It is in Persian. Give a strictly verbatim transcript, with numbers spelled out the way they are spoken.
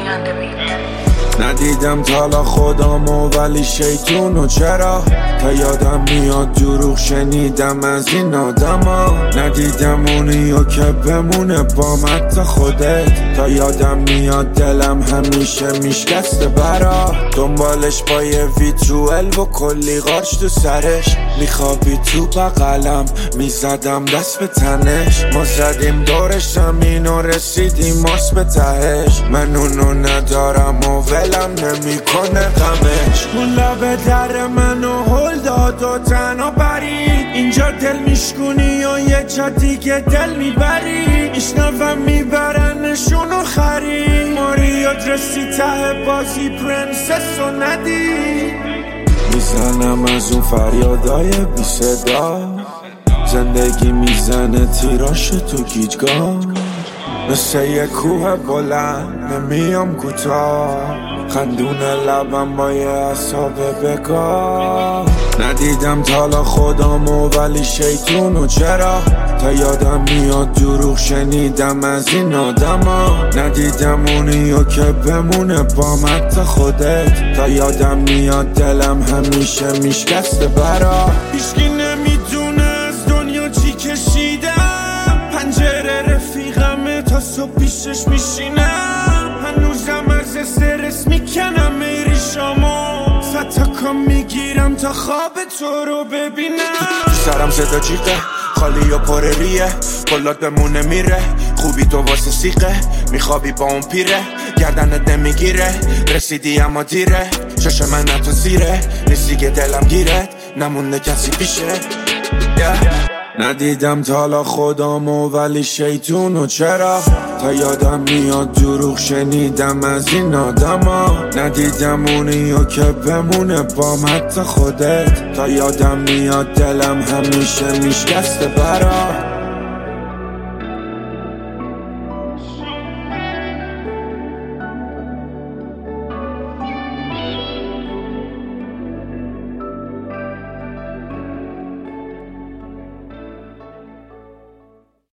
ندیدم تالا خودمو ولی شیطونو چرا تا یادم میاد دروغ شنیدم از این آدما. ندیدم اونیو که بمونه با مت خودت تا یادم میاد دلم همیشه میشکسته برا دنبالش با یه ویتروئل و کلی قارچ تو سرش میخوابی تو بغلم میزدم دست به تنش ما زدیم دورش زمین و رسیدیم ماس به تهش من اونو ندارم و ولم نمیکنه غمش اون لب در منو هل داد و تنها برید اینجا دل میشکونی و یه جا دیگه دل میبری میشنوم میبرنشون و خرید ماریات رسی ته بازی پرنسس و ندید میزنم از اون فریادای بی صدا زندگی میزنه تیراش تو گیجگاه مثل یه کوه بلند نمیام کوتاه خندونه لبم با یه عصاب بگاه ندیدم تالا خودمو ولی شیطونو چرا تا یادم میاد دروغ شنیدم از این آدما. ندیدم اونیو که بمونه با مت خودت تا یادم میاد دلم همیشه میشکسته برا هیچکی نمیدونه از دنیا چی کشیدم پنجره رفیقمه تا صبح پیشش میشینم هنوزم از استرس میکنم میری شما فتاکا میگیرم تا خواب تو رو ببینم سرم صدا جیغه خالی و پر ریه کلات بمونه میره خوبی تو واسه سیقه میخوابی با اون پیره گردنت نمیگیره رسیدی اما دیره شش من تو زیره نیستی که دلم گیرت نمونده کسی پیشه yeah. ندیدم تالا خودمو ولی شیطونو چرا تا یادم میاد دروغ شنیدم از این آدما. ندیدم اونیو که بمونه با مت خودت تا یادم میاد دلم همیشه میشکسته برا